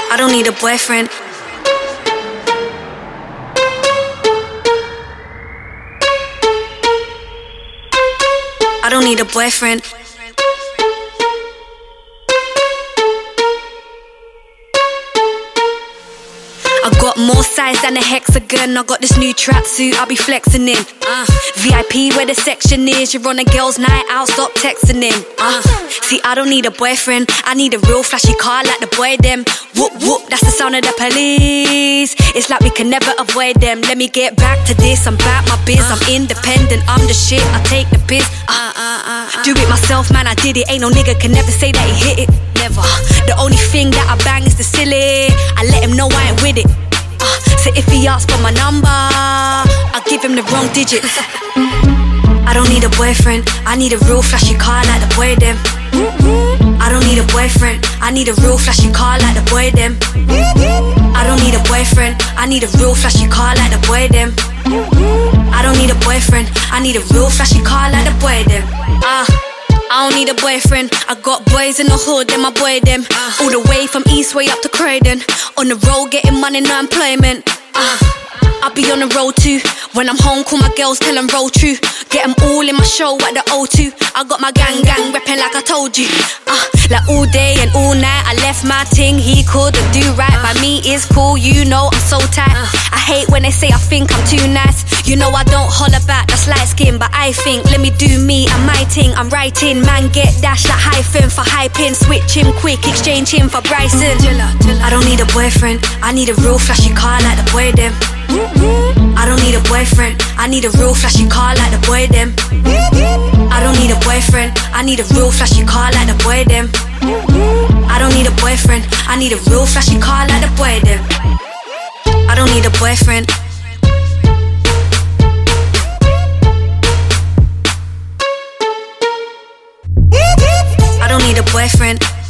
I don't need a boyfriend. I don't need a boyfriend. I got more size than a hexagon. I got this new tracksuit I'll be flexing in. VIP where the section is. You're on a girl's night out, stop texting in. See, I don't need a boyfriend. I need a real flashy car like the boy them. Whoop whoop, that's the sound of the police. It's like we can never avoid them. Let me get back to this, I'm back my biz. I'm independent, I'm the shit, I take the piss. Do it myself, man, I did it. Ain't no nigga can never say that he hit it. Never. The only thing that I bang is the silly. I let him know I ain't with it. So if he asks for my number, I'll give him the wrong digits. I don't need a boyfriend. I need a real flashy car like the boy them. I don't need a boyfriend. I need a real flashy car like the boy them. I don't need a boyfriend. I need a real flashy car like the boy them. I don't need a boyfriend. I need a real flashy car like the boy them. I don't need a boyfriend. I got boys in the hood, they're my boy them. All the way from East way up to Croydon. On the road getting money, no employment. I'll be on the road too. When I'm home, call my girls, tell them roll true. Get them all in my show at the O2. I got my gang reppin' like I told you. Like all day and all night, I left my ting. He couldn't do right by me, is cool, you know I'm so tight. I hate when they say I think I'm too nice. You know I don't holler back, that's light skin. But I think, let me do me and my ting. I'm writing, man get dash like hyphen for hyping. Switch him quick, exchange him for Bryson. I don't need a boyfriend. I need a real flashy car like the boy them. I don't need a boyfriend. I need a real flashy car like the boy them. I don't need a boyfriend. I need a real flashy car like the boy them. I don't need a boyfriend. I need a real flashy car like the boy them. I don't need a boyfriend. I don't need a boyfriend.